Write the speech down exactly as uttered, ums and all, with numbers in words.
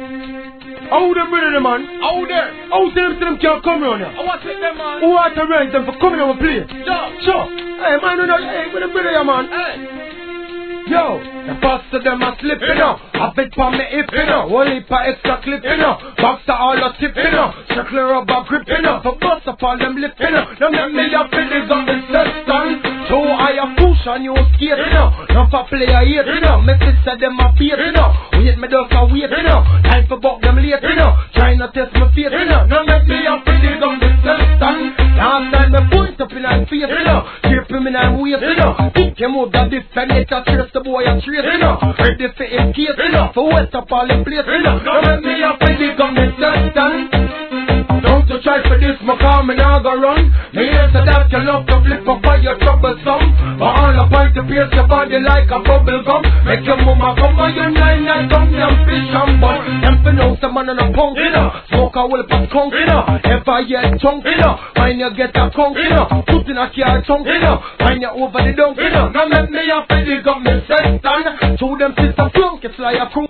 How them ready, man? How there? How them them can't come around here? I want to take them, man. Who want to rent them for coming on my place? Yo. Sure. Hey, man, you know, hey, with the brother here, man. Hey. Yo, the boss of them are slipping up. I bet for me if you know. One heap of extra clipping up. Box of all the tipping up. Circular rubber gripping up. For boss of all them lifting up. Now let me up in this on the session. So I a push on you skating up. Now for player hating up. My sister them a baiting up. Wait me down for waiting up. Time for buck them lating up. Trying to test my faith up. Now let me up in this on the session. Last time me point up in and facing up. Tripping me and waiting up. Think him out that different nature. Trace the boy a tracing up. Ready for him casing up. For wet up all in placing up. Now let me up in this on the session. Don't you try for this, my car, me now go run. Me answer that you love to flip up on your troublesome. But all the point to pierce your body like a bubble gum. Make your mama come on your nine and come down fish and bun. Them for know some man on a punk, you know. Smoke a will put skunk, you know. If I get chunk, you know. When you get a conk, you know. Put in a car chunk, you know. When you over the dunk, you know. Now let me up in the government section. To them sister flunk, it's like a crew.